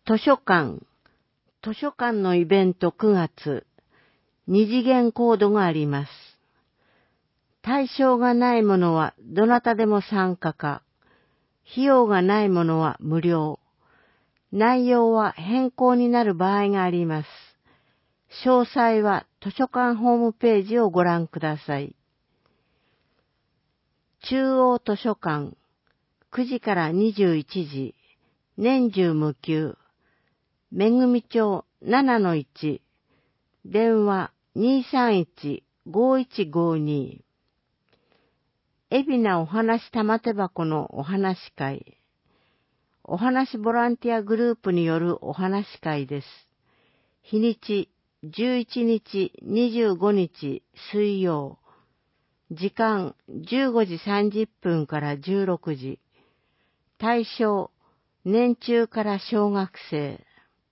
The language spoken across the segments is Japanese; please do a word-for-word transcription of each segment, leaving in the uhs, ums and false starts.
図書館。図書館のイベントくがつ。二次元コードがあります。対象がないものはどなたでも参加か。費用がないものは無料。内容は変更になる場合があります。詳細は図書館ホームページをご覧ください。中央図書館。くじからにじゅういちじ。年中無休。めぐみ町 ななのいち。電話 にーさんいち ごーいちごーに。海老名お話玉手箱のお話会。お話ボランティアグループによるお話会です。日にちじゅういちにち、にじゅうごにち水曜。時間じゅうごじさんじゅっぷんからじゅうろくじ。対象年中から小学生。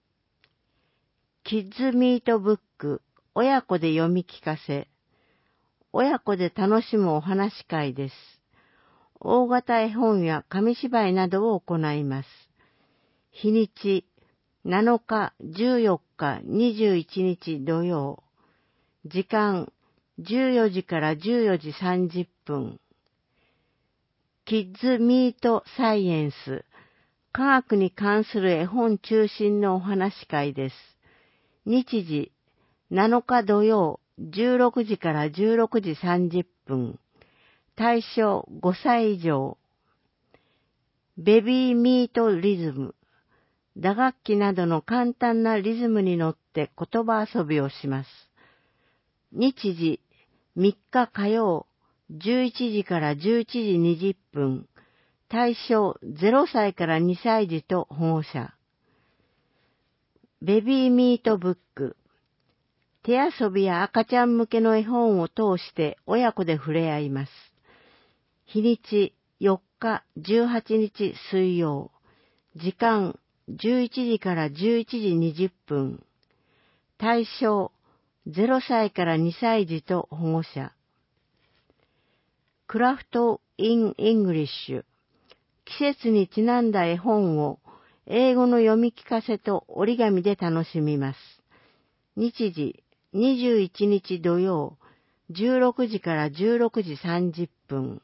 キッズミートブック、親子で読み聞かせ。親子で楽しむお話会です。大型絵本や紙芝居などを行います。日にちなのか、じゅうよっか、にじゅういちにち土曜。時間じゅうよじからじゅうよじさんじゅっぷん。キッズミートサイエンス、科学に関する絵本中心のお話会です。日時なのか土曜じゅうろくじからじゅうろくじさんじゅっぷん。対象ごさい以上。ベビーミートリズム。打楽器などの簡単なリズムに乗って言葉遊びをします。日時みっか火曜じゅういちじからじゅういちじにじゅっぷん。対象ゼロさいからにさい児と保護者。ベビーミートブック。手遊びや赤ちゃん向けの絵本を通して親子で触れ合います。日にちよっかじゅうはちにち水曜。時間じゅういちじからじゅういちじにじゅっぷん。対象ゼロさいからにさい児と保護者。クラフト・イン・イングリッシュ。季節にちなんだ絵本を英語の読み聞かせと折り紙で楽しみます。日時にじゅういちにち土曜、じゅうろくじからじゅうろくじさんじゅっぷん。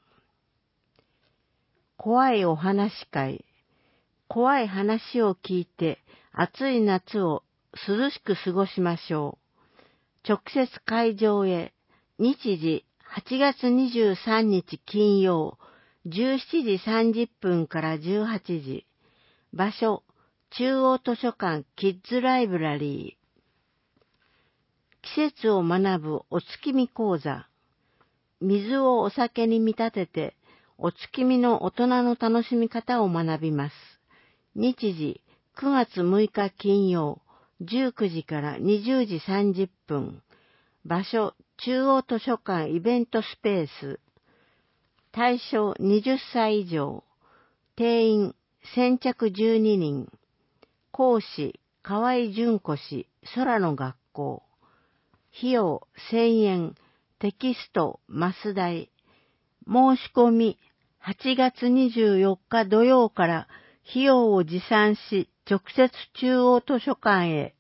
怖いお話会。怖い話を聞いて暑い夏を涼しく過ごしましょう。直接会場へ。日時はちがつにじゅうさんにち金曜、じゅうしちじさんじゅっぷんからじゅうはちじ。場所、中央図書館キッズライブラリー。季節を学ぶお月見講座。水をお酒に見立てて、お月見の大人の楽しみ方を学びます。日時くがつむいか金曜、じゅうくじからにじゅうじさんじゅっぷん。場所、中央図書館イベントスペース。対象はたち以上。定員先着じゅうににん。講師、河合純子氏、空の学校。費用せんえん。テキスト、マス代。申し込みはちがつにじゅうよっか土曜から費用を持参し、直接中央図書館へ。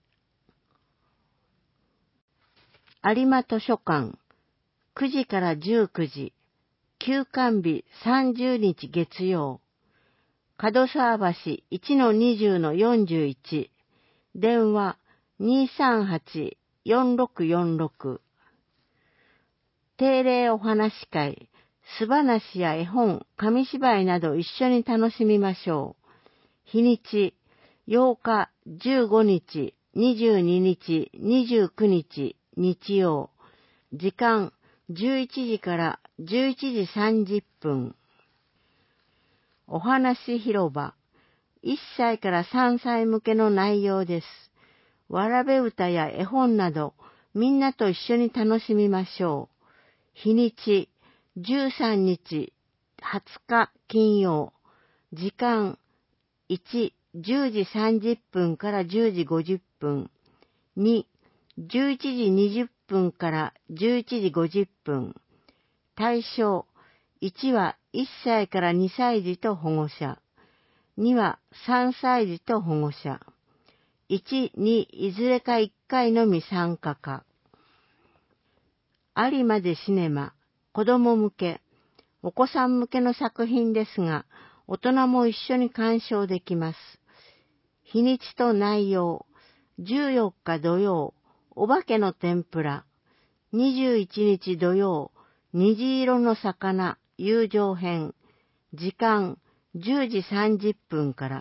有馬図書館、くじからじゅうくじ。休館日さんじゅうにち月曜。角沢橋 いちのにじゅうのよんじゅういち。電話 にーさんはち よんろくよんろく。定例お話会、素話や絵本、紙芝居など一緒に楽しみましょう。日にちようか、じゅうごにち、にじゅうににち、にじゅうくにち日曜。時間じゅういちじからじゅういちじさんじゅっぷん。お話広場。いっさいからさんさい向けの内容です。わらべ歌や絵本などみんなと一緒に楽しみましょう。日にちじゅうさんにちはつか金曜。時間いち、じゅうじさんじゅっぷんからじゅうじごじゅっぷん。に、じゅういちじにじゅっぷんからじゅういちじごじゅっぷん。対象いちはいっさいからにさい児と保護者。にはさんさい児と保護者。 いち、にいずれかいっかいのみ参加か。有馬でシネマ、子供向け、お子さん向けの作品ですが、大人も一緒に鑑賞できます。日にちと内容、じゅうよっか土曜、お化けの天ぷら、にじゅういちにち土曜、虹色の魚、友情編、時間じゅうじさんじゅっぷんから。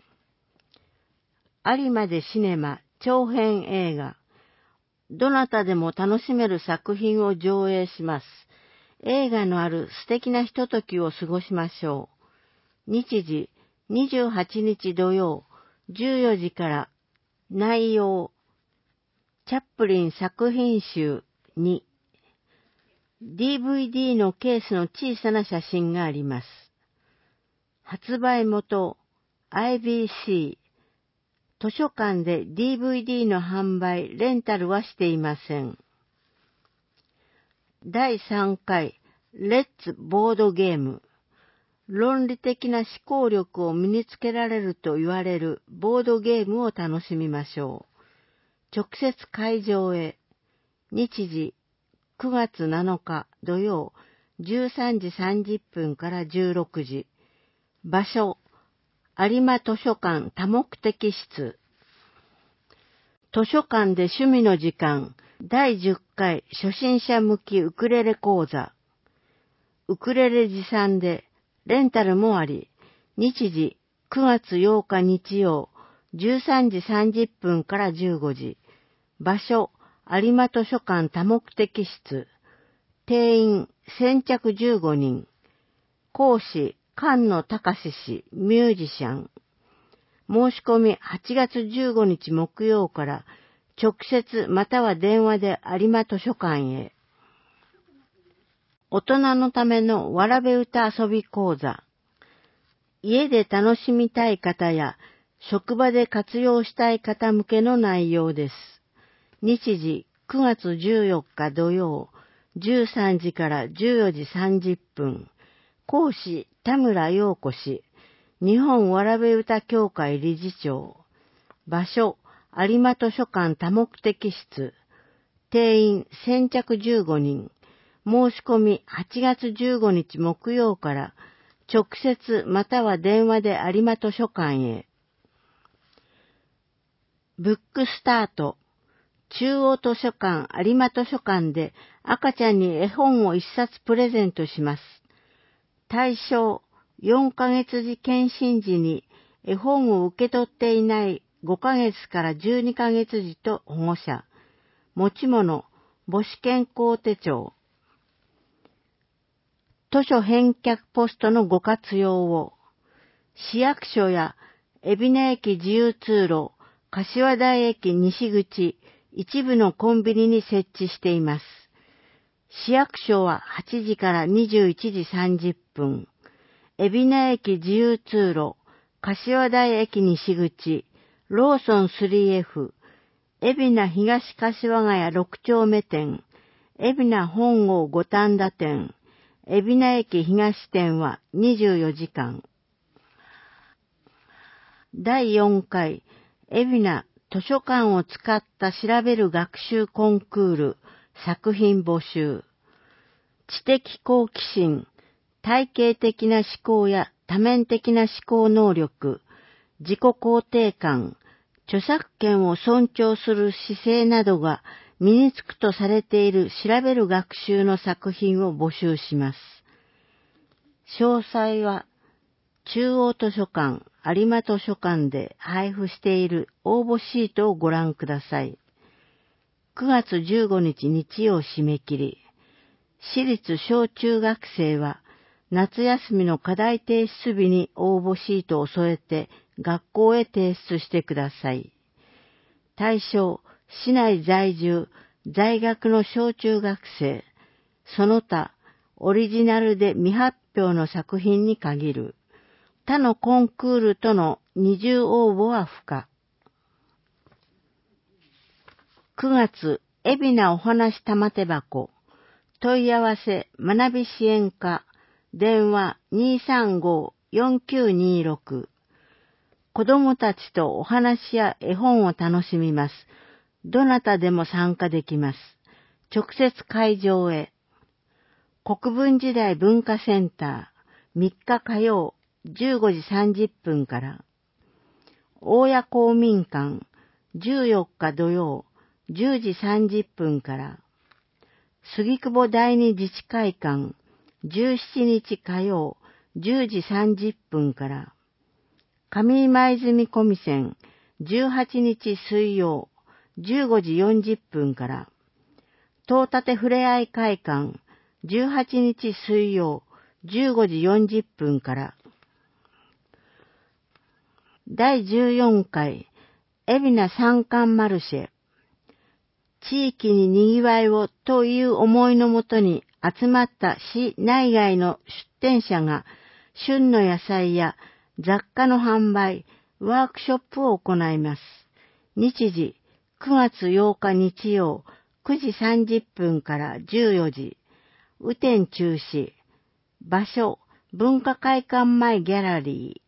有馬でシネマ、長編映画、どなたでも楽しめる作品を上映します。映画のある素敵なひとときを過ごしましょう。日時、にじゅうはちにち土曜、じゅうよじから。内容、チャップリン作品集に。ディーブイディー のケースの小さな写真があります。発売元、アイビーシー。図書館で ディーブイディー の販売、レンタルはしていません。だいさんかい、レッツボードゲーム。論理的な思考力を身につけられると言われるボードゲームを楽しみましょう。直接会場へ。日時、くがつなのか土曜、じゅうさんじさんじゅっぷんからじゅうろくじ。場所、有馬図書館多目的室。図書館で趣味の時間、だいじゅっかい初心者向きウクレレ講座。ウクレレ持参で、レンタルもあり、日時くがつようか日曜、じゅうさんじさんじゅっぷんからじゅうごじ。場所、有馬図書館多目的室。定員、先着じゅうごにん。講師、菅野隆氏、ミュージシャン。申し込みはちがつじゅうごにち木曜から直接または電話で有馬図書館へ。大人のためのわらべ歌遊び講座。家で楽しみたい方や職場で活用したい方向けの内容です。日時くがつじゅうよっか土曜、じゅうさんじからじゅうよじさんじゅっぷん。講師田村陽子氏、日本わらべ歌協会理事長。場所、有馬図書館多目的室。定員先着じゅうごにん。申し込みはちがつじゅうごにち木曜から直接または電話で有馬図書館へ。ブックスタート。中央図書館有馬図書館で赤ちゃんに絵本を一冊プレゼントします。対象、よんかげつじ検診時に絵本を受け取っていないごかげつからじゅうにかげつじと保護者。持ち物、母子健康手帳。図書返却ポストのご活用を。市役所や海老名駅自由通路、柏台駅西口、一部のコンビニに設置しています。市役所ははちじからにじゅういちじさんじゅっぷん。海老名駅自由通路、柏台駅西口、ローソン スリーエフ、海老名東柏ヶ谷ろくちょうめ店、海老名本郷五反田店、海老名駅東店はにじゅうよじかん。だいよんかい、海老名図書館を使った調べる学習コンクール、作品募集。知的好奇心、体系的な思考や多面的な思考能力、自己肯定感、著作権を尊重する姿勢などが身につくとされている調べる学習の作品を募集します。詳細は中央図書館、有馬図書館で配布している応募シートをご覧ください。くがつじゅうごにち日曜締め切り。私立小中学生は夏休みの課題提出日に応募シートを添えて学校へ提出してください。対象、市内在住、在学の小中学生、その他、オリジナルで未発表の作品に限る。他のコンクールとの二重応募は不可。くがつ、海老名お話玉手箱。問い合わせ、学び支援課。電話 にーさんごーよんきゅうにーろく。 子供たちとお話や絵本を楽しみます。どなたでも参加できます。直接会場へ。国分時代文化センター、みっか火曜、じゅうごじさんじゅっぷんから。大谷公民館、じゅうよっか土曜、じゅうじさんじゅっぷんから。杉久保第二自治会館、じゅうしちにち火曜、じゅうじさんじゅっぷんから。上今泉小見線、じゅうはちにち水曜、じゅうごじよんじゅっぷんから。東立ふれあい会館、じゅうはちにち水曜、じゅうごじよんじゅっぷんから。だいじゅうよんかい、海老名三冠マルシェ。地域に賑わいをという思いのもとに集まった市内外の出店者が旬の野菜や雑貨の販売、ワークショップを行います。日時、くがつようか日曜、くじさんじゅっぷんからじゅうよじ。雨天中止。場所、文化会館前ギャラリー。